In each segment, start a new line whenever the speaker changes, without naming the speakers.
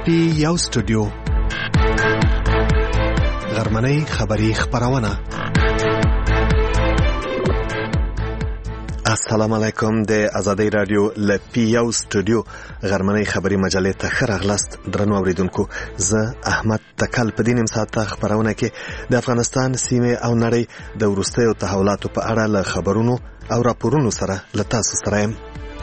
پی یو سټوډیو غرمنۍ خبری خبرونه. السلام علیکم. د آزادۍ رادیو ل پی یو سټوډیو غرمنۍ خبری مجلې ته ښه راغلاست درنو اوریدونکو. زه احمد تکل په دې نیم ساعته خبرونه کې د افغانستان سیمه او نړۍ د وروستیو تحولاتو په اړه له خبرونو او راپورونو سره له تاسو سره یم.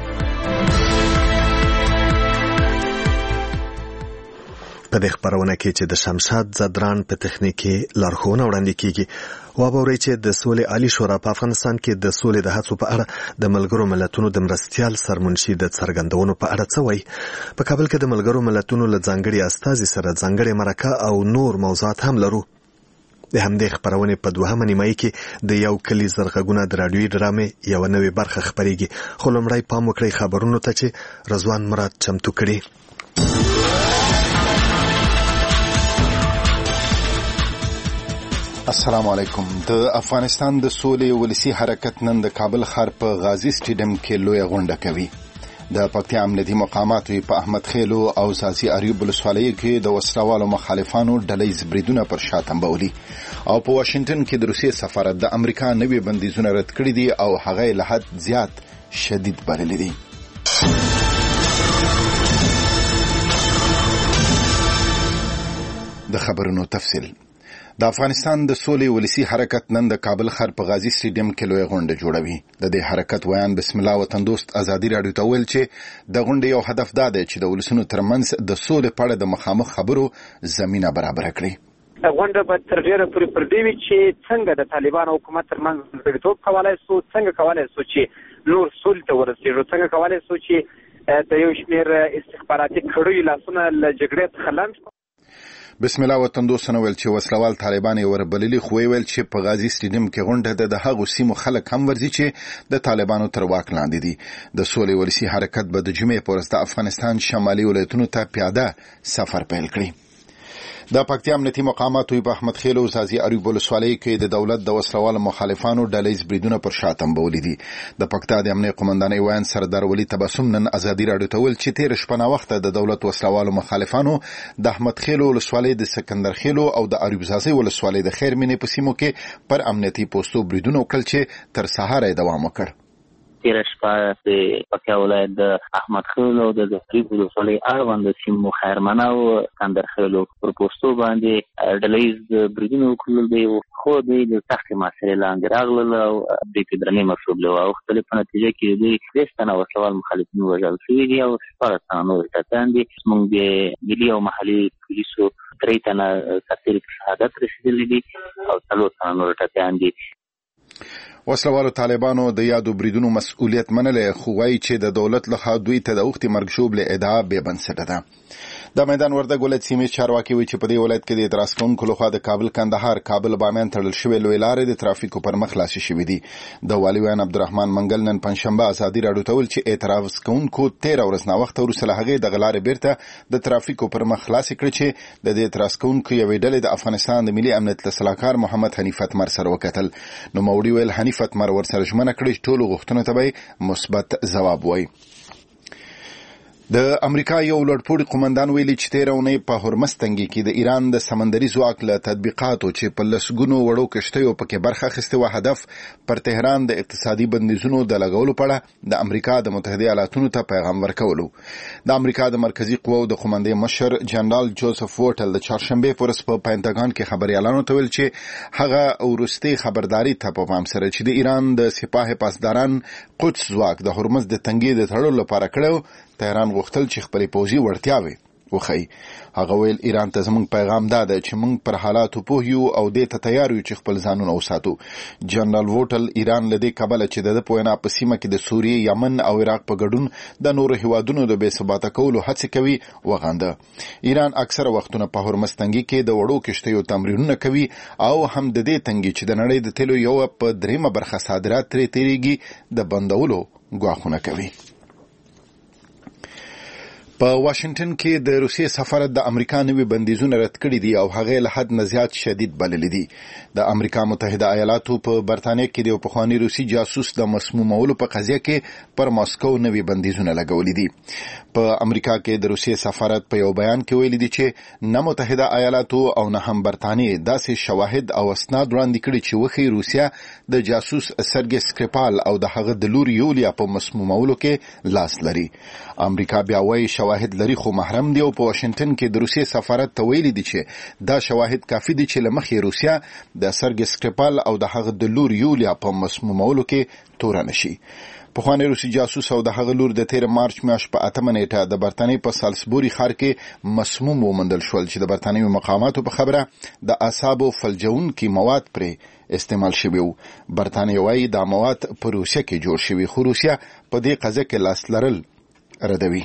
په دې خبرونه کې چې د شمشاد زدران په تخنیکی لارښوونه وړاندې کیږي وابورئ چې د سولې عالی شورا په افغانستان کې د سولې د هڅو په اړه د ملګرو ملتونو د مرستیال سرمنشي د څرګندونو په اړه څه وایي. په کابل کې د ملګرو ملتونو له ځانګړي استازي سره ځانګړي مرکه او نور موضوعات هم لرو. د همدې خبرونې په دوهمه نیمایي کې د یو کلی زرغږونه د راډیوي ډرامې یو نوې برخه خبرېږي. خو لومړی پام وکړئ خبرونو ته چې رضوان مراد چمتو کړي.
السلام علیکم. د افغانستان د سولې ولسی حرکت نن د کابل ښار په غازی سټیډیم کې لوی غونډه کوي. د پکتیا امنیتي مقاماتو په احمد خیلو او ساسي اریوب ولسوالۍ کې د وسلوالو مخالفانو ډلې بریدونه پر شا تنبولي او په واشنگټن کې د روسیې سفارت د امریکا نوي بندیزونه رد کړي دي او هغه له حد زیات شدید بللي دي. د خبرونو تفصیل. د افغانستان د سولې ولسی حرکت نن د کابل ښار په غازی سټیډیم کې لوی غونډه جوړوي. د دې حرکت ویان بسم الله وطن دوست آزادي رادیو ته ویل چې د غونډې یو هدف دا دی چې د ولسونو ترمنځ د سولې په اړه د مخامخ خبرو زمينه برابر کړي.
غونډه به تر ډیره پورې پر دې وي چې څنګه د طالبان حکومت ترمنځ د کولای سو څنګه کولای سو چې نور سولې ته ورسېږي، څنګه کولای سو چې د یو شمېر استخباراتي کړیو لاسونه له جګړې څخه لنډ.
بسم الله وطن دوستانه ویل چې وسلوال طالبان یې وربللي خو ویل چې په غازی سټیډیم کې غونډه د هغو سیمو خلک هم ورځي چې د طالبانو تر واک لاندې دي. د سولې ولسی حرکت به د جمعې په ورځ د افغانستان شمالي ولایتونو ته پیاده سفر پیل کړي. د پکتیا امنیتي مقاماتو په احمد خیلو او ساسي اریوب ولسوالۍ کې د دولت د وسلوال مخالفانو ډلې بریدونه پر شا تنبولي دي. د پکتیا د امنیت قومندانۍ ویان سردار ولی تبسم نن آزادي رادیو ته ویل چې تیر شپه وخت د دولت وسلوال مخالفانو د احمد خیلو ولسوالۍ د سکندر خیلو او د اریوب ساسي ولسوالۍ د خیر مینې په سیمو کې پر امنیتي پوسټو بریدونه وکړل چې تر سهار دوام وکړ.
تیر شپه د پکتیا ولایت د احمد خیلو او د اریوب ولسوالۍ اړوند سیمو خیرمنه او سکندر خیلو پر پوسټو باندې ډلې بریدونه وکړل دي خو د سختې محاصرې لاندې راغلل او د درنې مشروب له مختلف نتیجه کې د 30 تنه وسلوال مخالفین وژل شوي دي او 14 تنه نور ټپیان دي. موږ د ملي او محلي پولیسو 3 تنه سرتیري شهادت رسېدلي دي او 4 تنه نور ټپیان دي.
وسلوالو طالبانو د یادو بریدونو مسؤلیت منلې خو وايي چې د دولت لخوا دوی ته د وختي مرګ شوبله ادعا به بنسټه ده. د میدان وردګ ولایت سیمې چارواکي وایي چې په دې ولایت کې د اعتراض کوونکو لخوا د کابل کندهار کابل بامیان تړل شوی لوی لارې د ترافیکو پر مخ خلاصې شوې دي. د والي ویان عبدالرحمن منګل نن پنځشنبه آزادي رادیو ته ویل چې اعتراض کوونکو 13 ورځې نه وخت وروسته له هغې د غلارې بیرته د ترافیکو پر مخ خلاصې کړې چې د دې اعتراض کوونکو یوې ډلې د افغانستان د ملي امنیت سلاکار محمد حنیف اتمر سره وکتل. نو موري ویل حنیف اتمر ورسره ژمنه کړې ټولو غوښتنو ته به مثبت ځواب وایي. د امریکا یو لوړپوړي قومندان ویلي چې تیر اونۍ په هرمز تنګي کې د ایران د سمندري ځواک له تطبیقاتو چې په لسګونو وړو کشتیو پکې برخه اخیستې وه هدف پر تهران د اقتصادي بندیزونو د لګولو په اړه د امریکا د متحده ایالاتونو ته پیغام ورکولو. د امریکا د مرکزی قواو د قومندې مشر جنرال جوزف ووټل د چهارشنبې په ورځ په پینټاګون کې خبريالانو ته ویل چې هغه وروستي خبرداري ته په پام سره چې د ایران د سپاه پاسداران قدس ځواک د هرمز د تنګي د تړلو لپاره کړو تهران غوښتل چې خپلې پوځي وړتیاوې وښیي. هغه ویل ایران ته زموږ پیغام دا دی چې موږ پر حالاتو پوه یو او دې ته تیار یو چې خپل ځانونه وساتو. جنرال ووټل ایران له دې کبله چې د په وینا په سیمه کې د سوریې یمن او عراق په ګډون د نورو هیوادونو د بې ثباته کولو هڅې کوي وغانده. ایران اکثره وختونه په هرمز تنګي کې د وړو کشتیو تمرینونه کوي او هم د دې تنګي چې د نړۍ د تیلو یو په دریمه برخه صادرات ترې تیریږي د بندولو ګواښونه کوي. په واشنگټن کې د روسیې سفارت د امریکا نوي بندیزونه رد کړي دي او هغه له حد نه زیات شدید بللي دي. د امریکا متحده ایالاتو په برتانیې کې د پخوانی روسي جاسوس د مسمومولو په قضیه کې پر ماسکو نوي بندیزونه لګولي دي. په امریکا کې د روسیې سفارت په یو بیان کې ویلي دي چې نه متحده ایالاتو او نه هم برتانیې داسې شواهد او اسناد وړاندې کړي چې وښيي روسیا د جاسوس سرګي سکریپال او د هغه د لور یولیا په مسمومولو کې لاس لري. امریکا بیا وايي شواهد لري خو محرم دي او په واشنگټن کې د روسیې سفارت ته ویلي دي چې دا شواهد کافي دي چې لمخې روسیا د سرګي سکریپال او د هغه د لور یولیا په مسمومولو کې تور نشي. پخوانی روسي جاسوس او د هغه لور د 13 مارچ میاشتې په 8 نیټه د برتانیې په سالسبوري ښار کې مسموم ومندل شول چې د برتانیې مقاماتو په خبره د اعصابو فلجونکي مواد پرې استعمال شوي وو. برتانیې وايي دا مواد په روسیه کې جوړ شوي خو روسیا په دې قضیه کې لاس لرل ردوي.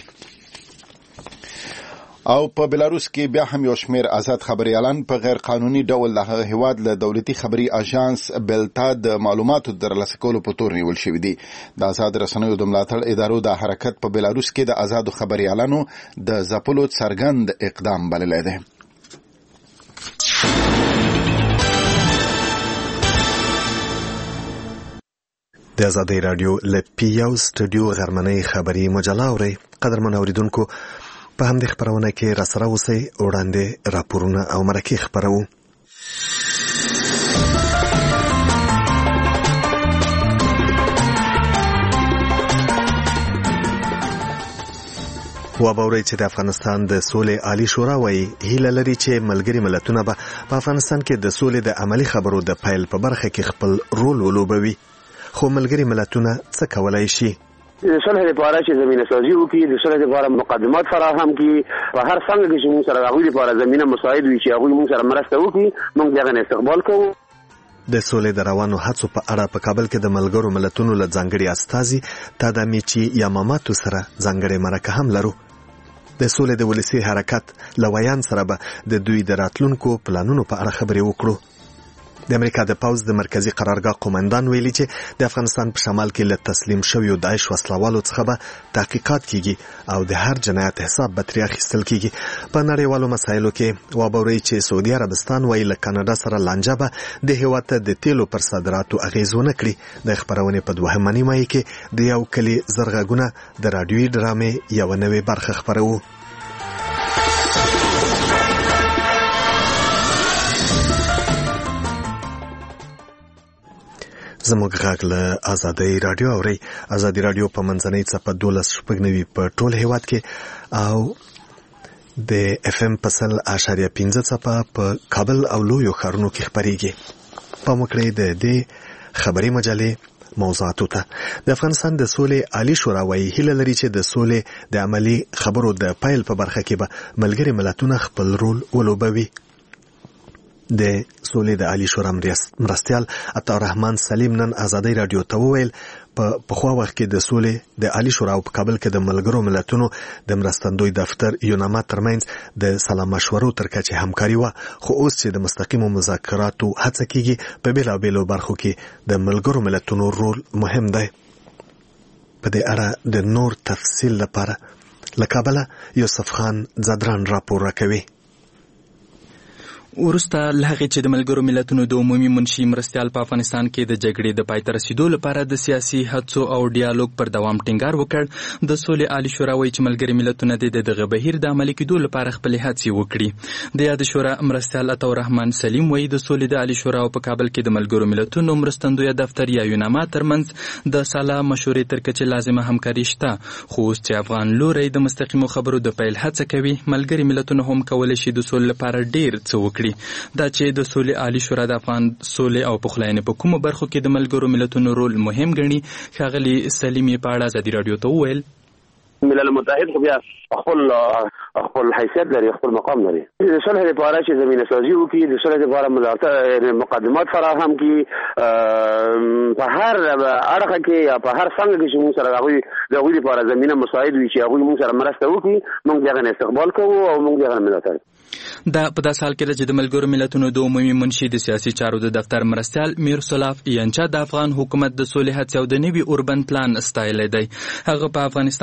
او په بلاروس کې بیا هم یو شمېر آزاد خبريالان په غیر قانوني ډول د هغه هیواد له دولتي خبري اژانس بلتا د معلوماتو ترلاسه کولو په تور نیول شوي دي. د آزاد رسنیو د ملاتړ ادارو د حرکت په بلاروس کې د آزادو خبريالانو د ځپلو څرګند اقدام بللی دی.
د ازادۍ رادیو له پیاو سټوډیو غرمنۍ خبري مجله اوري. قدرمن اوریدونکو په همدې خبرونه کې راسره اوسئ. وړاندې راپورونه او مرکې خبرو. وباوري چې د افغانستان د سولې عالی شورا وايي هیله لري چې ملګري ملتونه به په افغانستان کې د سولې د عملی خبرو د پیل په برخه کې خپل رول ولوبوي. خو ملګري ملتونه څه کولای شي؟
د صلح لپاره چې زمينه سازي وکړي، د صلح لپاره مقدمات فراهم کړي، په هر څنګه کې چې موږ سره هغوی لپاره زمينه مساعد وي چې هغوی موږ سره مرسته وکړي، موږ دغه استقبال کوو.
د سولې د روانو هڅو په اړه په کابل کې د ملګرو ملتونو له ځانګړي استازي تادامیچی یاماماتو سره ځانګړي مرکه هم لرو. د سولې د ولسی حرکت لویان سره به د دوی د راتلونکو پلانونو په اړه خبرې وکړو. د امریکا د پوز د مرکزی قرارګاه قومندان ویلي چې د افغانستان په شمال کې له تسلیم شویو داعش وسلوالو څخه به تحقیقات کیږي او د هر جنایت حساب به ترې اخیستل کیږي. په نړیوالو مسایلو کې وبوري چې سعودي عربستان وايي له کاناډا سره لانجه به د هیواد د تیلو پر صادراتو اغیزونه کړي. د خبرونه په دوهمه نیمه کې د یو کلی زرغونه د رادیوي ډرامې یو نوې برخه خبرو. زموږ غږ له ازادۍ رادیو اوري. ازادۍ رادیو په منځنۍ څپه 12.9 په ټول هیواد کې او د اف ام په 100.5 څپه په کابل او لویو ښارونو کې خبريږي. په مکړې د دې خبري مجلې موضوعاتو ته د افغانستان د سولې عالی شورا وايي هیله لري چې د سولې د عملی خبرو د پیل په برخه کې به ملګري ملتونه خپل رول ولوبوي. د سولې د عالی شورا مرستیال عطارحمان سلیم نن ازادۍ رادیو ته وویل په پخوا وخت کې د سولې د عالی شورا په کابل کې د ملګرو ملتونو د مرستندوی دفتر یوناما ترمنځ د سلام مشورو تر کچې همکاري و، خو اوس چې د مستقیمو مذاکراتو هڅه کیږي په بیلابیلو برخو کې د ملګرو ملتونو رول مهم دی. په دې اړه د نور تفصیل لپاره له کابل یوسف خان زدران راپور راکوي.
ورسته لهغه چې د ملګرو ملتونو د عمومي منشي مرستیال په افغانستان کې د جګړې د پای ته رسیدو لپاره د سیاسي هڅو او ډیالوګ پر دوام ټینګار وکړ. د سولې عالی شورا وايي چې ملګري ملتونه د دغه بهیر د عملي کېدو لپاره خپل هڅې وکړي. د یاد شورا مرستیال عطارحمان سلیم وايي د سولې د عالی شورا په کابل کې د ملګرو ملتونو مرستندوی دفتر یا یوناما ترمنځ د سلا مشورې تر کچې لازمه همکاري شته، خو اوس چې افغان لوري د مستقیمو خبرو د پیل هڅه کوي، ملګري ملتونه هم کولای شي د سولې لپاره ډیر څه وکړي. دا چې د سولې عالی شورا د افغان سولې او پخلاینې په کومو برخو کې د ملګرو ملتونو رول مهم ګڼي، ښاغلي سلیم یې په اړه ازادي رادیو ته وویل.
ملل متحد خو بیا خپل حیثیت لري، خپل مقام لري. د صلح لپاره چې زمينه سازي وکړي، د صلح لپاره مقدمات فراهم کړي، په هر اړخ کې یا په هر څنګه کې چې موږ سره هغوی لپاره زمينه مساعد وي چې هغوی موږ سره مرسته وکړي، موږ دغه استقبال کوو او موږ دغه ملاتړ.
دا په داسې حال کې ده چې د ملګرو ملتونو د عمومي منشي د سیاسي چارو د دفتر مرستیال میرسلاف ینچا د افغان حکومت د سولې هڅې او د نوي اوربن پلان ستایلی دی. هغه په افغانستان کې د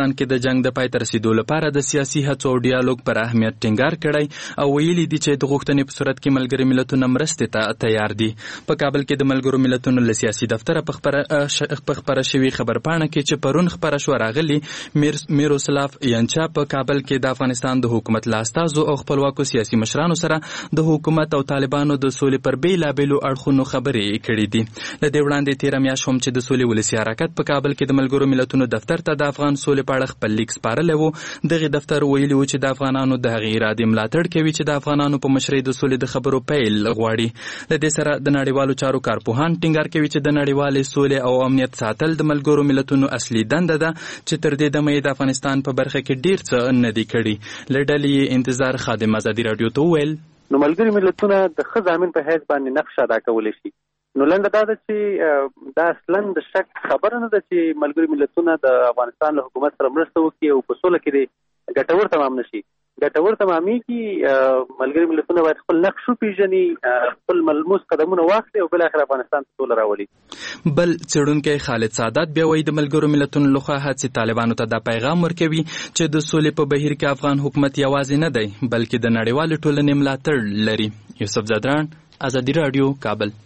جنگ د پای ته رسیدو لپاره د سیاسي هڅو او ډیالوګ پر اهمیت ټینګار کړی او ویلي دي چې د غوښتنې په صورت کې ملګري ملتونه مرستې ته تیار دي. په کابل کې د ملګرو ملتونو له سیاسي دفتره په خبره شوي خبرپاڼه کې چې پرون خبره شوه راغلي میروسلاف ینچا په کابل کې د افغانستان د حکومت له استازو او خپلواکو سیاسي مشرانو سره د حکومت او طالبانو د سولې پر بیلابیلو اړخونو خبرې کړې دي. له دې وړاندې تېره میاشت هم چې د سولې ولسي حرکت په کابل کې د ملګرو ملتونو دفتر ته د افغان سولې په اړه خپل لیک سپارلی و. دغه دفتر ویلي و چې د افغانانو د هغې ارادې ملاتړ کوي چې د افغانانو په مشرۍ د سولې د خبرو پیل غواړي. له دې سره د نړیوالو چارو کارپوهان ټینګار کوي چې د نړیوالې سولې او امنیت ساتل د ملګرو ملتونو اصلي دنده ده چې تر دې دمه د افغانستان په برخه کې ډیر څه نه دي کړي. له ډلې انتظار خادم ازادي راډیو ته وویل
نو ملګري ملتونه د ښه ضامن په حیث باندې نقش ادا کولی شي. نو لنډه دا ده چې دا اصلا د شک خبره نه ده چې ملګري ملتونه د افغانستان له حکومت سره مرسته وکړي او په سوله کې ګټور تمام نشي. ګټور تمامېږي ملګري ملتونه باید خپل نقش وپېژني، خپل ملموس قدمونه واخلي او بالاخره افغانستان ته سوله راولي.
بل څېړونکی خالد سعادت بیا وایي د ملګرو ملتونو لخوا هڅې طالبانو ته دا پیغام ورکوي چې د سولې په بهیر کې افغان حکومت یوازې نه دی بلکې د نړیوالې ټولنې ملاتړ لري. یوسف زادران، ازادي راډیو، کابل.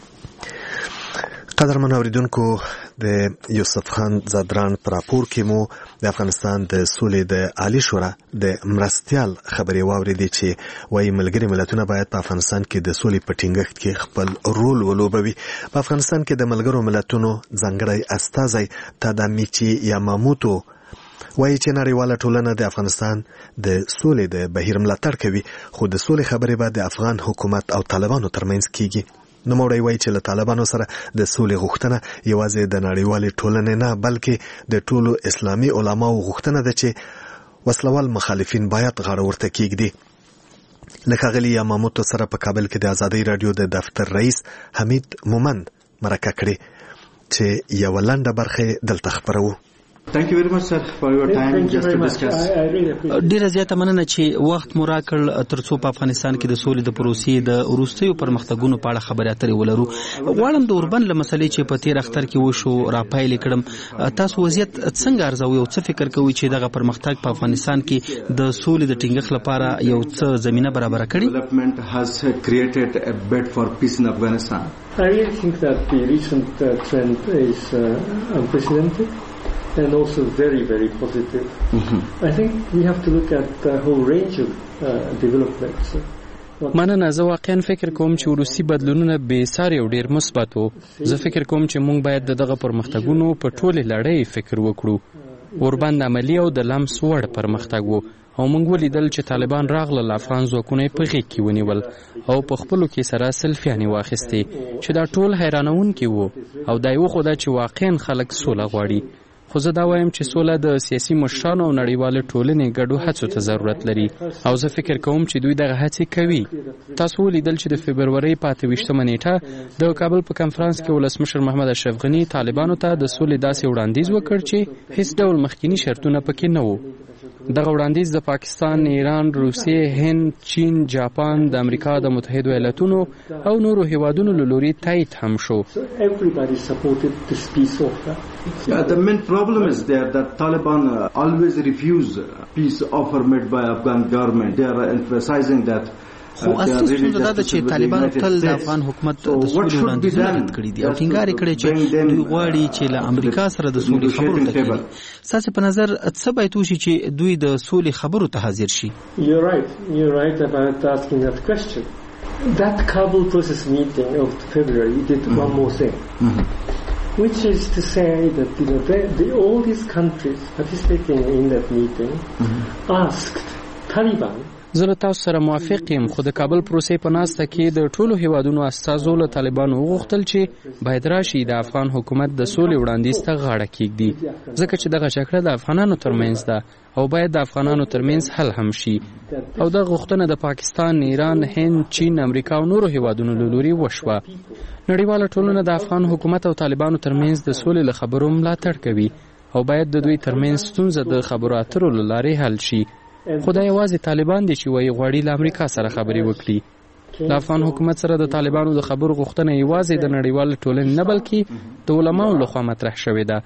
قدرمن اوریدونکو، د یوسف خان زادران پر راپور کې مو د افغانستان د سولې د عالی شورا د مرستیال خبرې واورېدې چې وایي ملګري ملتونه باید په افغانستان کې د سولې په ټینګښت کې خپل رول ولوبوي. په افغانستان کې د ملګرو ملتونو ځانګړی استازی تادامیچی یاماموتو وایي چې نړیواله ټولنه د افغانستان د سولې د بهیر ملاتړ کوي، خو د سولې خبرې به د افغان حکومت او طالبانو ترمنځ کیږي. نوموړی وایي چې له طالبانو سره د سولې غوښتنه یوازې د نړیوالې ټولنې نه بلکې د ټولو اسلامي علماو غوښتنه ده چې وسلوال مخالفین باید غاړه ورته کیږدي. له ښاغلي یاماموتو سره په کابل کې د ازادۍ راډیو د دفتر رئیس حمید مومند مرکه کړې چې یوه لنډه برخه دلته خپروو.
Thank you very much, sir, for your time just to discuss.
ډیره زیاته مننه چې وخت مو راکړ ترڅو په افغانستان کې د سولې د پروسې د وروستیو پرمختګونو په اړه خبرې اترې ولرو. غواړم د اوربند له مسلې چې په تیر اختر کې وشو راپایل کړم. تاسو وضعیت څنګه ارزوي او څه فکر کوئ چې دغه پرمختګ په افغانستان کې د سولې د ټینګښت لپاره یو څه زمینه برابر کړي؟
Development has created a bed for peace in Afghanistan.
I really think that the recent trend is unprecedented and also very, very positive. I think we have to look at the whole range of developments.
مننه. زه واقعا فکر کوم چې وروستي بدلونونه بې ساري او ډېر مثبت وو. زه فکر کوم چې موږ باید دغه پرمختګونو په ټولې لړۍ فکر وکړو. اوربند عملي او د لمس وړ پرمختګ وو او موږ ولیدل چې طالبان راغلل، افغان ځواکونه یې په غېږ کې ونیول او په خپلو کې سره سلفیانې واخیستې چې دا ټول حیرانونکي وو او دا یې وښوده چې واقعا خلک سوله غواړي. خو زه دا وایم چې سوله د سیاسي مشرانو او نړیوالې ټولنې ګډو هڅو ته ضرورت لري او زه فکر کوم چې دوی دغه هڅې کوي. تاسو ولیدل چې د فبرورۍ په 28مه نیټه د کابل په کنفرانس کې ولسمشر محمد اشرف غني طالبانو ته د سولې داسې وړاندیز وکړ چې هیڅ ډول مخکینی شرطونه پکې نه وو. دغه وړاندیز د پاکستان، ایران، روسیې، هند، چین، جاپان، د امریکا د متحده ایالاتونو او نورو هیوادونو له لوري تایید هم شو.
The main problem is there that Taliban always refuse peace offer made by Afghan government. They are emphasizing that
خو اصلي ستونزه دا ده چې طالبانو تل د افغان حکومت د سولې وړاندیزونه رد کړي دي او ټینګار یې کړی چې دوی غواړي چې له امریکا سره د سولې خبرو ته کېږي. ستاسو په نظر څه باید وشي چې دوی د سولې خبرو ته حاضر شي؟
You're right about asking that question. That Kabul process meeting of February did one more thing, which is to say that all these countries participating in that meeting asked Taliban.
زه له تاسو سره موافق یم، خو د کابل پروسې په ناسته کې د ټولو هیوادونو استازو له طالبانو وغوښتل چې باید راشي د افغان حکومت د سولې وړاندیز ته غاړه کېږدي، ځکه چې دغه جګړه د افغانانو ترمنځ ده او باید د افغانانو ترمنځ حل هم شي. او دغه غوښتنه د پاکستان، ایران، هند، چین، امریکا او نورو هیوادونو له لوري وشوه. نړیواله ټولنه د افغان حکومت او طالبانو ترمنځ د سولې له خبرو ملاتړ کوي او باید د دوی ترمنځ ستونزه د خبرو اترو له لارې حل شي. خو دا یوازې طالبان دي چې وایي غواړي له امریکا سره خبرې وکړي. د افغان حکومت سره د طالبانو د خبرو غوښتنه یوازې د نړیوال ټولنې نه بلکې د علماو لخوا مطرح شوې ده.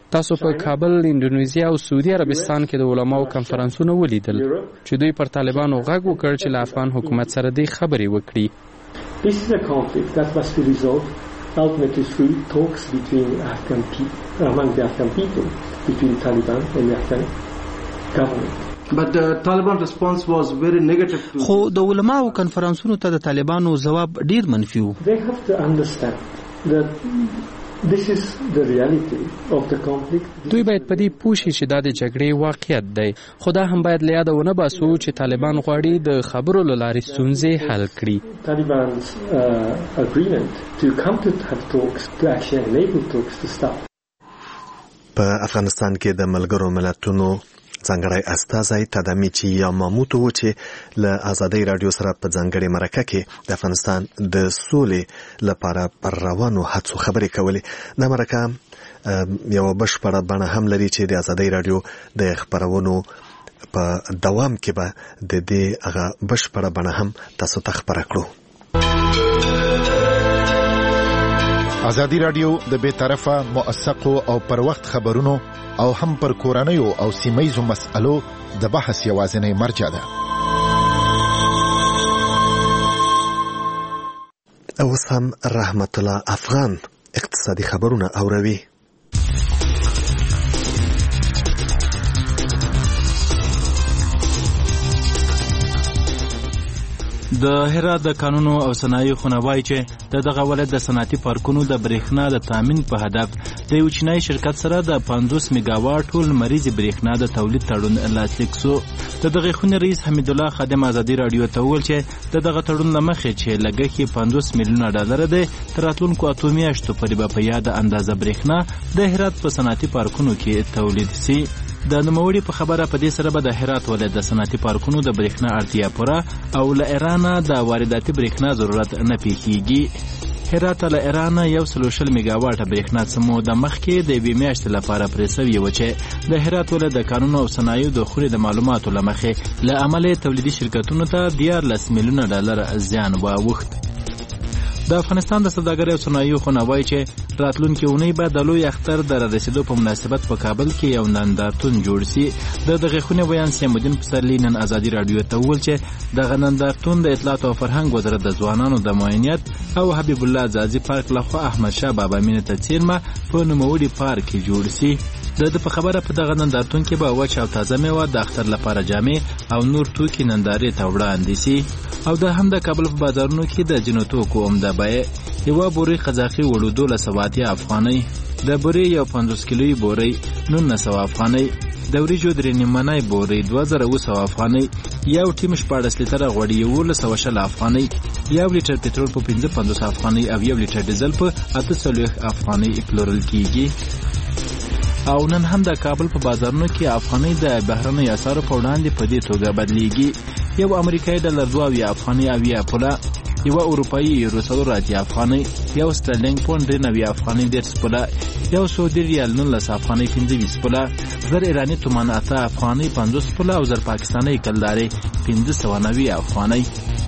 تاسو په کابل، اندونیزیا او سعودي عربستان کې د علماو کنفرانسونه ولیدل چې دوی پر طالبانو غږ وکړ چې له افغان حکومت سره د خبرې وکړي.
This is a conflict that must be resolved ultimately through talks between among the Afghan people, between Taliban and the Afghan government.
But the Taliban response was very negative.
خو د علماو کنفرانسونو ته د طالبانو جواب ډیر منفي و.
They have to understand that this is the reality of the conflict.
دوی باید په دې پوه شي چې دا د جګړې واقعیت دی، خو دا هم باید له یاده ونه باسو چې طالبان غواړي د خبرو له لارې ستونزې حل کړي.
Taliban's agreement to come to have talks to actually enable talks to start.
په افغانستان کې د ملګرو ملتونو ځانګړی استازی تدامیچی یاماموتو و چې له آزادۍ رادیو سره په ځانګړې مرکه کې د افغانستان د سولې لپاره پر روانو هڅو خبرې کولې. دا مرکه یو بشپړه بڼه هم لري چې د آزادۍ رادیو د خبرونو په دوام کې به د دې هغه بشپړه بڼه هم تاسو ته خبره کړو.
آزادی رادیو د بے طرفه، موثقو او پر وخت خبرونو او هم پر کورنیو او سیمایزو مسألو د بحث یوازینی مرجع ده.
اوس هم رحمت الله افغان اقتصادي خبرونه اوروي.
د هرات د قانونو او صنایع خونه وایي چې دغه ولایت د صنعتي پارکونو د برېښنا د تامین په هدف د یو چینایي شرکت سره د 50 میگاواټ لمریزې برېښنا د تولید تړون لاسلیک شو. دغه خونې رئیس حمید الله خادم آزادي رادیو ته وویل چې دغه تړون له مخې چې لګښت یې 50 میلیونه ډالر دی، تر راتلونکو 8 میاشتو پورې به په یاده اندازه برېښنا د هرات په صنعتي پارکونو کې تولید شي. د نوموړي په خبره په دې سره به د هرات ولایت د صنعتي پارکونو د برېښنا اړتیا پوره او له ایران د وارداتي برېښنا ضرورت نه پیښیږي. هرات له ایران 140 میگاواټ برېښنا سمو د مخکې د 2 میاشتې لپاره پرې شوې و چې د هرات ولایت د قانونو او صنایعو د خوري د معلوماتو له مخې له عمله تولیدي شرکتونو ته 14 میلیونه ډالر زیان واوښت. د افغانستان د سوداګرۍ او صنایعو خونه وایي چې راتلونکي اونۍ به د لوی اختر د رارسېدو په مناسبت په کابل کې یو نندارتون جوړ شي. دغه خونې ویان سیم الدین پسرلی نن آزادي رادیو ته وویل چې دغه نندارتون د اطلاعات او فرهنګ وزارت د ځوانانو د معاینیت او حبیب الله ځاځي پارک لخوا احمد شاه بابا مینه ته څیرمه په نوموړي پارک کې جوړ شي. د په خبره په دغه نندارتون کې به وچ او تازه میوه، د اختر لپاره جامې او نور توکي نندارې ته وړاندې شي. او د هم د کابل په بازارونو کې د جنو توکو عمده بیه یوه بورې قزاقي وړو 1200 افغانۍ، د بورې یو 50 کیلویي بورې 1900 افغانۍ، د وریجو 3 نیمانای بورې 2000 افغانۍ، یو ټیم 14 لیټره غوړي 1100 افغانۍ، یو لیټر پټرول په 55 افغانۍ او یو لیټر ډیزل په 840 افغانۍ پلورل کیږي. او نن هم د کابل په بازارونو کې افغانۍ د بهرنیو اسعارو په وړاندې په دې توګه بدلیږي. یو امریکایي ډالر 2 افغانۍ او 1 پوله، یو اروپایي یورو 3 افغانۍ، یو سترلینګ پوند 9 افغانۍ 10 پوله، یو سعودي ریال 19 افغانۍ 25 پوله، زر ایرانی تومان 8 افغانۍ 50 پوله او زر پاکستاني کلدارې 590 افغانۍ.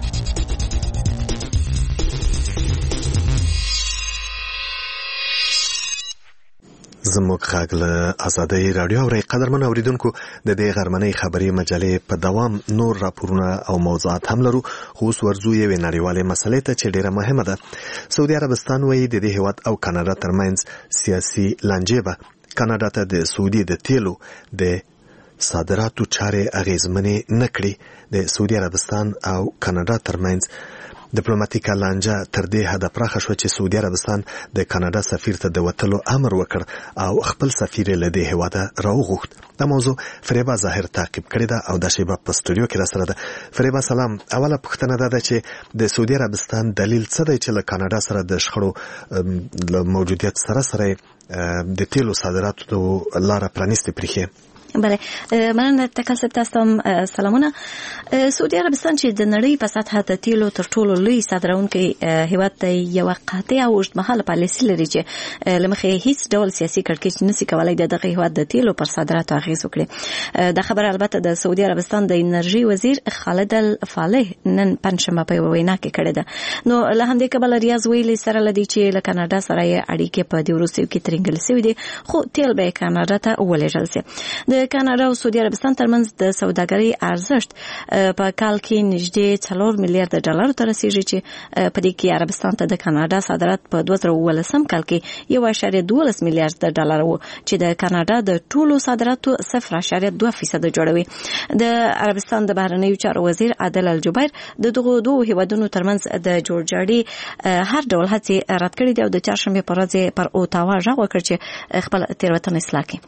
زموږ غږ له آزادۍ رادیو اورئ. قدرمن اوریدونکو، د دې غرمنۍ خبري مجلې په دوام نور راپورونه او موضوعات هم لرو، خو اوس ورځو یوې نړیوالې مسلې ته چې ډیره مهمه ده. سعودي عربستان وایي د دې هیواد او کاناډا ترمنځ سیاسي لانجې به کاناډا ته د سعودي د تیلو د صادراتو چارې اغیزمنې نه کړي. د سعودي عربستان او کاناډا ترمنځ ډیپلوماټیکه لانجه تر دې حده پراخه شوه چې سعودي عربستان د کاناډا سفیر ته د وتلو امر وکړ او خپل سفیر له دې هیواده راوغوښت. دا موضوع فریبا ظاهر تعقیب کړې ده او دا شیبه په سټوډیو کې راسره ده. فریبا سلام. اوله پوښتنه دا ده چې د سعودي عربستان دلیل څه دی چې له کاناډا سره د شخړو له موجودیت سره د تیلو صادراتو لاره پرانیستې پرېښې؟
بله مننه تکاسب تاسو سلامونه. سعودي عربستان چې د نړۍ په سطحه د تیلو تر ټولو لوی صادرونکی هیواد دی یو قاطع او اوږدمهاله پالیسي لري چې لمخې هیڅ ډول سیاسي کړکېچ نشي کولای د دغه هیواد د تیلو پر صادراتو اغیز وکړي. دا خبره البته د سعودي عربستان د انرژي وزیر خالد الفالح نن پنځشنبه په وینا کې کړې ده. نو له همدې کبله ریاض ویلي سره لدی چې له کاناډا سره یې اړیکې په دې وروستیو کې ترنګل شوې دي خو تیل به کاناډا ته ولېږل شي. د کاناډا او سعودي عربستان ترمنځ د سوداګرۍ ارزښت په کال کې نږدې 4 میلیارډ ډالر ته رسیږي چې په دې کې عربستان ته د کاناډا صادرات په 2019 کال کې 1.12 میلیارډ ډالر وو چې د کاناډا د ټولو صادراتو 0.2% جوړوي. د عربستان د بهرنیو چارو وزیر عادل الجبیر د دغه دوه هیوادونو ترمنځ د جوړجاړي هر ډول هڅې رد کړې دي او د چهارشنبه په ورځ پر اوتاوا ژغ وکړ چې خپل تیروتنه اصلاح کړي.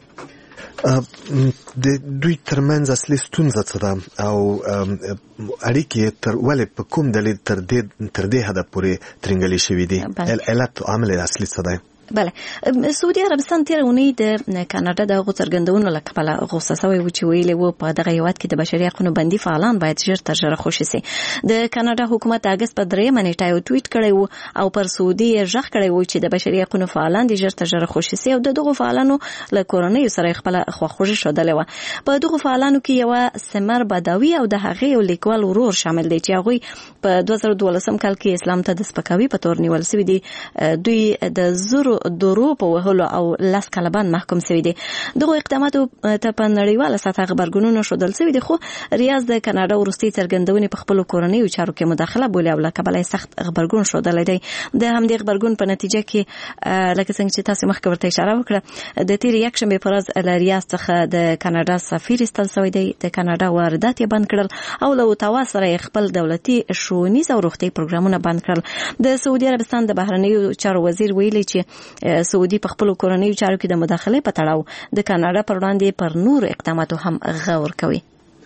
د دوی ترمنځ اصلي ستونزه څه ده او اړیکې تر ولې په کوم دلیل تر دې هدف پورې ترنګلې شوې دي؟ علت عامل اصلي څه دی؟
بله سعودي عربستان تیر اونۍ د کاناډا د غوڅرګندونو له کبله غوسه شوی و چې ویلي و په دغه هیواد کې د بشري حقوقو بندي فعالان باید ژر تر ژره خوشي شي. د کاناډا حکومت د اگست په 3 نیټه یو ټویټ کړی و او پر سعودي ژغ کړی و چې د بشري حقوقو فعالان د ژر تر ژره خوشي شي او دغه فعالانو له کورنۍ سره خپل خواخوږي شودلې و. په دغه فعالانو کې یو سمر بداوی او د هغې یو لیکوال ورور شامل دي چې هغه په 2012 کال کې اسلام ته د سپکاوي په تور نیول شوی دي. دوی د زورو درو په وهلو او لاس کلبان محکوم شوی دي. دغه اقداماتو ته په نړیواله سطحه خبرګونونه شودل شوی دي خو ریاض د کاناډا وروستي څرګندونې په خپل کورنۍ چارو کې مداخله بولي او له کبله سخت خبرګون شودل دي. د همدې خبرګون په نتیجه کې لکه څنګه چې تاسو مخکې ورته اشاره وکړه د تیر یک شنبه پر ورځ له ریاض څخه د کاناډا سفیر استل شوی دی. د کاناډا واردات یې بند کړل او له اوتاوا سره خپل دولتي ښوونیز او روغتي پروګرامونه بند کړل. د سعودي عربستان د بهرنیو چارو وزیر ویلي چې سعودي په خپل کورنیو چارو کې د مداخله په تړاو د کاناډا پر وړاندې پر نور اقداماتو هم غور کوي.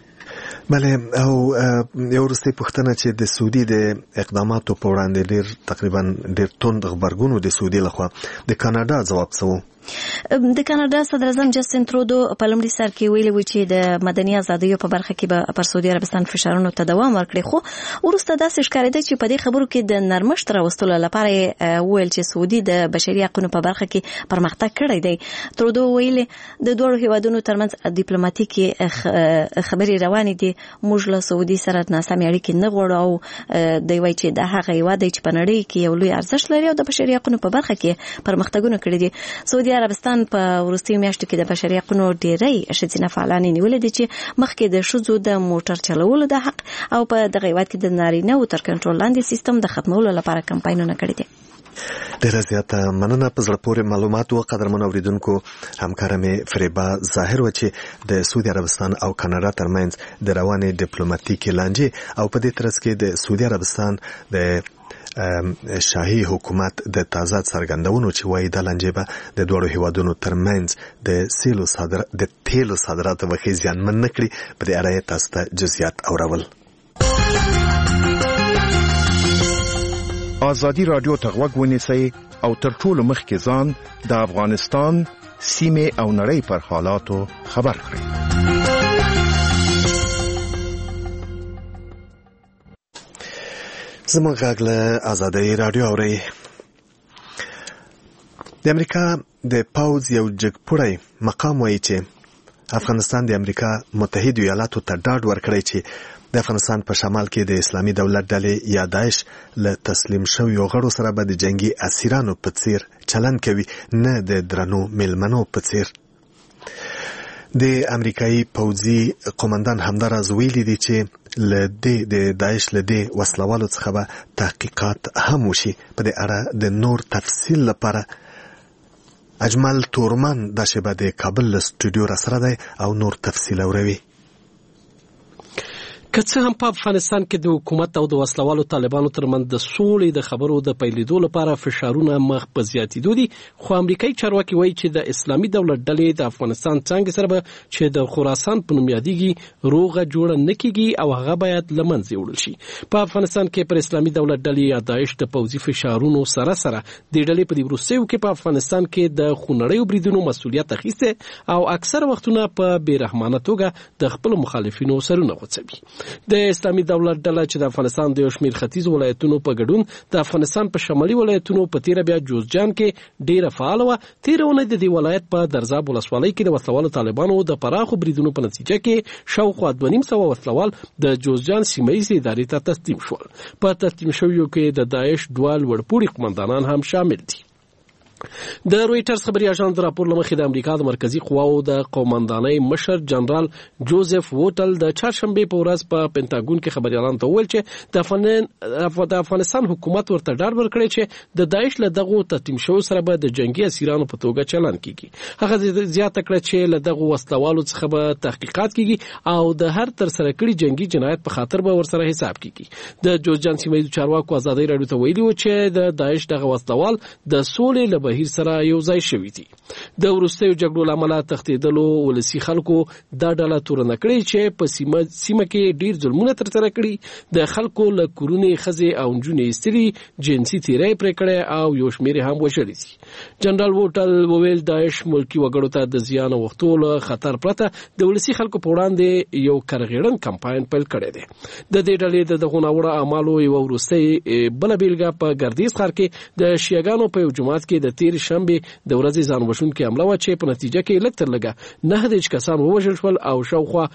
بله او یو وروستۍ پوښتنه چې د سعودي د اقداماتو په وړاندې تقریبا ډېر توند غبرګون د سعودي لخوا د کاناډا ځواب څه و؟
د کاناډا صدر اعظم جسټین ترودو په لومړي سر کې ویلي و چې د مدني ازادیو په برخه کې به پر سعودي عربستان فشارونو ته دوام ورکړي خو وروسته داسې ښکارېده چې په دې خبرو کې د نرمښت راوستلو لپاره ویل چې سعودي د بشري حقوقو په برخه کې پرمختګ کړی دی. ترودو ویلي د دوه هیوادونو ترمنځ ډیپلوماټیکي خبرې روانې دي. موږ له سعودي سره ناسمې اړیکې نه غواړو او دوی وایي چې د هغه هیواد دی چې په نړۍ کې یو لوی ارزښت لري او د بشري حقوقو په برخه کې پرمختګونه کړي دي. سعودي عربستان په وروستیو میاشتو کې د بشري حقوقو ډېری ښځینه فعالانې نیولې دي چې مخکې د ښځو د موټر چلولو د حق او په دغه هیواد کې د نارینه‌وو تر کنټرول لاندې سیستم د ختمولو لپاره کمپاینونه کړي دي.
ډیره زیاته مننه. په زړه پورې معلوماتو قدرمنو اوریدونکو همکاره مې فریبا ظاهر و چې د سعودي عربستان او کاناډا ترمنځ د روانې ډیپلوماټیکي لانجې او په دې ترڅ کې د سعودي عربستان د شاهي حکومت د تازه څرګندونو چې وایي د لانجې به د دوړو هیوادونو ترمنځ د تیلو صادراتو مخې زیانمن نه کړي. په دې اړه تاسو ته جزئیات اورول.
ازادي رادیو ته غوږ ونیسئ او تر ټولو مخکې ځان د افغانستان سیمې او نړۍ پر حالاتو خبر کړئ.
زموږ غږ له ازادۍ رادیو اورئ. د امریکا د پوځ یو جګپوړی مقام وایي چې افغانستان د امریکا متحده ایالاتو ته ډاډ ورکړی چې د افغانستان په شمال کې د اسلامي دولت ډلې یا داعش له تسلیم شویو غړو سره به د جنگي اسیرانو په څیر چلند کوي نه د درنو میلمنو په څیر. د امریکایي پوځي قومندان همداراز ویلي دي چې د داعش له دې وسلوالو څخه به تحقیقات هم وشي. په دې اړه د نور تفصیل لپاره اجمل تورمان دا شبه د کابل له سټوډیو را سره دی او نور تفصیل اوروي.
که څه هم په افغانستان کې د حکومت او د وسلوالو طالبانو ترمنځ د سولې د خبرو د پیلېدو لپاره فشارونه مخ په زیاتېدو دي، خو امریکایي چارواکي وایي چې د اسلامي دولت ډلې د افغانستان څانګې سره به چې د خراسان په نوم یادېږي روغه جوړه نه کېږي او هغه باید له منځه وړل شي. په افغانستان کې پر اسلامي دولت ډلې یا داعش د پوځي فشارونو سره سره د ډلې په دې وروستیو کې په افغانستان کې د خونړیو بریدونو مسؤلیت اخیسته او اکثر وختونه په بېرحمانه توګه د خپلو مخالفینو سرونه غوڅوي. د اسلامي دولت ډله چې د افغانستان د یو شمېر ختیځ ولایتونو په ګډون د افغانستان په شمالي ولایتونو په تیره بیا جوزجان کې ډیره فعاله وه. تیره اونۍ د دې ولایت په درزاب ولسوالۍ کې د وسلوالو طالبانو د پراخو بریدونو په نتیجه کې شاوخوا 2,500 وسلوال د جوزجان سیمه ییزې ادارې ته تسلیم شول. په تسلیم شویو کې د داعش دوه لوړپوړي قومندانان هم شامل دي. د رويټرز خبري اژانس راپور لمخې د امریکا د مرکزی قواو د قومندانۍ مشر جنرال جوزف ووټل د چهارشنبه په ورځ په پینټاګون کې خبريالانو ته وویل چې د افغانستان حکومت ورته ډاډ ورکړی چې د داعش له دغو تسلیم شوو سره به د جنگي اسیرانو په توګه چلند کیږي. هغه زیاته کړه چې له دغو وسلوالو څخه به تحقیقات کیږي او د هر تر سره کړي جنگي جنایت په خاطر به ورسره حساب کیږي. د جوزجان سیمه ییز چارواکو ازادي رادیو ته ویلي و چې د داعش دغه وسلوال د سولې له بهیر سره یو ځای شوي دي. د وروستیو جګړو له امله تښتېدلو ولسي خلکو دا ډله تورنه کړې چې په سیمه کې ډیر ظلمونه ترسره کړي، د خلکو له کورونې ښځې او نجونې ایستلي، جنسي تیری پرې کړی او یو شمېر هم وژلي دي. جنرال ووټل وویل داعش ملکي وګړو ته د زیان اوښتو له خطر پرته د ولسي خلکو په وړاندې یو کرغېړن کمپاین پیل کړی دی. د دې ډلې د دغو ناوړه اعمالو یوه وروستۍ بله بېلګه په ګردیز ښار کې د شیعاګانو په یو جومات کې د تېرې شنبې د ورځې ځان وژونکې حمله وه چې په نتیجه کې لږ تر لږه 9 کسان ووژل شول او شاوخوا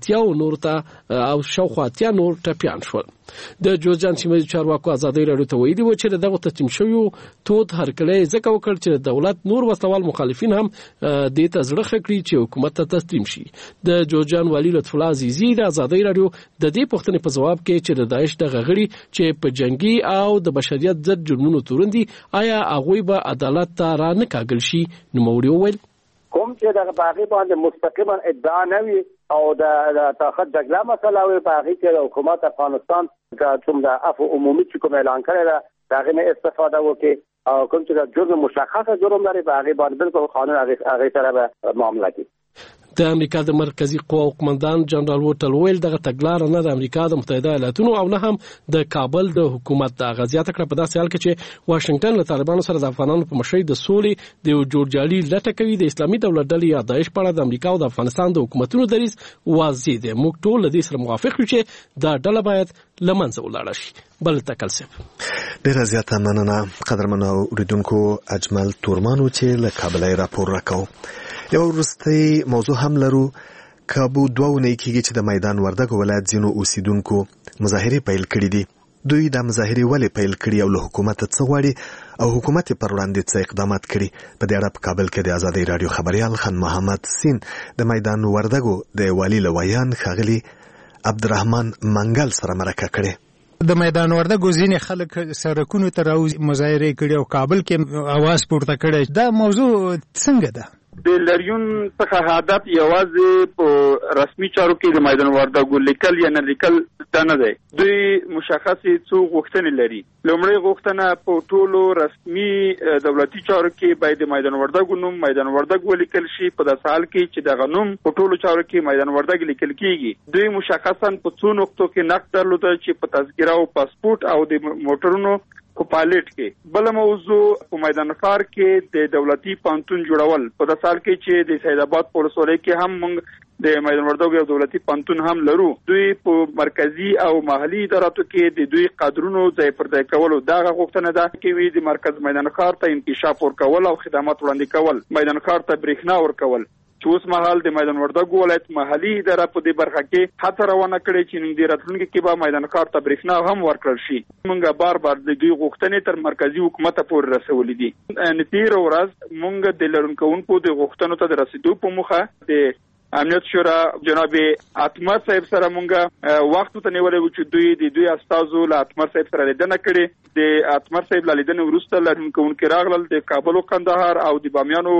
80 نور ټپیان شول. د جوزجان سیمه ییز چارواکو ازادي رادیو ته ویلي و چې دغه تسلیم شویو تود هرکلی ځکه وکړ چې د دولت نور وسلوال مخالفین هم دې ته زړه ښه کړي چې حکومت ته تسلیم شي. د جوزجان والي لطف الله عزیزي د ازادي رادیو د دې پوښتنې په ځواب کې چې د داعش دغه غړي چې په جنگي او د بشریت ضد جرمونو تورن دي آیا هغوی به عدالت ته را نه کاږل شي، نوموړي وویل
کوم چې دغه باغی باندې مستقیما ادعا نه وي او د تاخت جګړه مسله وي په هغه کې حکومت افغانستان کوم د عفو عمومي چې کوم اعلان کړی دا هغه نه استفاده وکړي او کوم چې د جرم مشخصه جرم لري په هغه باندې بالکل قانون هغه سره به معامله کوي.
د امریکا د مرکزی قواو قومندان جنرال ووټل ویل دغه تګلاره نه د امریکا د متحده ایالاتونو او نه هم د کابل د حکومت د غزیاته کړه په داسې حال کې چې واشنگټن له طالبانو سره د افغانانو په مشرۍ د سولې د یو جوړجالي لټه کوي. د اسلامي دولت ډلې یا داعش په اړه د امریکا او د افغانستان د حکومتونو دریځ واضح دی. موږ ټول له دې سره موافق یو چې دا ډله باید له منځه ولاړه شي. بل تکل سپ
ډیره زیاته مننه قدرمنو اوریدونکو اجمل تورمانو چې له کابل راپور راکاو. یو وروستۍ موضوع هم لرو. کابو 2 اونۍ کېږي چې د میدان وردګ ولایت ځینو اوسیدونکو مظاهرې پیل کړي دي. دوی د مظاهرې ولې پیل کړي او له حکومت څه غواړي او حکومت پر وړاندې څه اقدامات کړي، په دې اړه په کابل کې د ازادي رادیو خبريال خان محمد سین د میدان وردګ د والی لویان ښاغلي عبدالرحمن منګل سره مرکه کړې.
د میدان وردګ ځینې خلک سرکونو ته راوځي مظاهرې کړي او کابل کې اواز پورته کړي. دا موضوع څنګه ده؟
د لریون څخه هدف یوازې په رسمي چارو کې د میدان وردګ لیکل یا نه لیکل دا نه دی. دوی مشخصې څو غوښتنې لري. لومړی غوښتنه په ټولو رسمي دولتي چارو کې باید د میدان وردګ نوم میدان وردګ ولیکل شي، په داسې حال کې چې دغه نوم په ټولو چارو کې میدان وردګ لیکل کیږي. دوی مشخصا په څو نقطو کې نقد درلوده چې په تذکره او پاسپورت او د موټرونو په پایلټ کې. بل موضوع په میدان ښار کې د دولتي پانتون جوړول، په داسې حال کې چې د سید آباد په ولسوالۍ کې هم موږ د میدان وردګ یو دولتي پانتون هم لرو. دوی په مرکزی او محلي اداراتو کې د دوی قدرونو ځای پر ځای کول او دغه غوښتنه ده چې د مرکز میدان ښار ته انکشاف ورکول او خدمات وړاندې کول، میدان ښار ته برېښنا ورکول. چې اوس مهال د میدان وردګ ولایت محلي اداره په دې برخه کې هڅه روانه کړې چې نن د راتلونکي کې به میدان ښار ته برېښنا هم ورکړل شي. موږ بار د دوی غوښتنې تر مرکزی حکومت پورې رسولې دي. ان تیر ورځ موږ د لرونکو د غوښتنو ته د رسیدو په موخه د امنیت شورا جناب اتمر صاحب سره موږ وخت ته نیولې و چې دوی استازو له اتمر صاحب سره لیدنه کړې. د اتمر صاحب له لیدنې وروسته لرونکو راغلل د کابل او قندهار او د بامیانو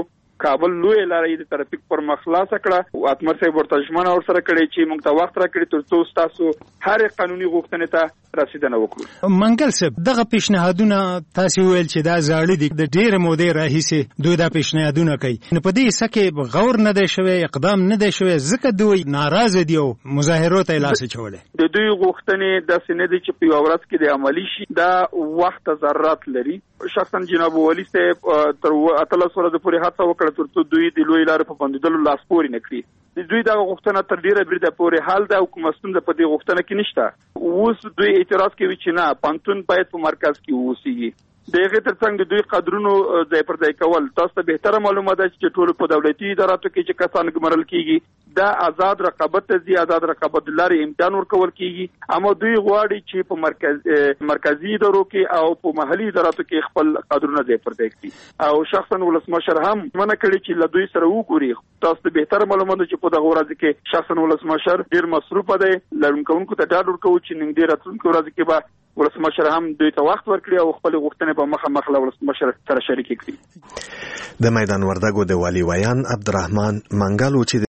کابل لوی لارې د ترافیک پر مخ خلاص کړه. اتمر صاحب ورته ژمنه ورسره کړې چې موږ ته وخت راکړي ترڅو تاسو هر قانوني غوښتنې ته رسیدنه وکړو.
منګل صاحب دغه پیشنهادونه تاسو ویل چې دا زاړه دي د ډېر مودې راهیسې دوی دا پیشنهادونه کوي، نو په دې سکه غور نه دی شوی، اقدام نه دی شوی، ځکه دوی ناراضه دي او مظاهرو ته لاس چولې.
د دوی غوښتنې د سینې د چې په یو ورځ کې د عملی شي دا وخت ضرورت لري. شخصا جناب ولی صاحب تر 18 ورځې پورې هڅه وکړه ترڅو دوی د لوی لارې په بندیدلو لاس پورې نه کړي. دوی دا غوښتنه تر ډیره بریده پورې حل ده او کوم ستونزه په دې غوښتنه کې نشته. اوس دوی اعتراض کوي چې نه پانتون باید په مرکز کې اوسېږي. دغه ترڅنګ دوی قدرونو ځای پر ځای کول تاسو ته بهتره معلومه ده چې ټول په دولتي اداراتو کې چې کسان ګمارل کیږي دا آزاد رقابت ته آزاد رقابت لارې امتحان ورکول کیږي، اما دوی غواړي چې په مرکزی ادارو کې او په محلي اداراتو کې خپل قدرونه ځای پر ځای کړي. او شخصا ولسمشر هم منع کړی چې له دوی سره وګوري. تاسو ته بهتره معلومه ده چې په دغه ورځ کې شخصا ولسمشر ډیر مصروف دی. لرونکو ته ډاډ ورکوي چې نږدې راتلونکو ورځ کې به ولسمشر هم دوی ته وخت ورکړي او خپل غوښتنې په مخ له ولسمشر سره شریک کړي.
د میدان وردګو د والی ویان عبدالرحمن منګل و چې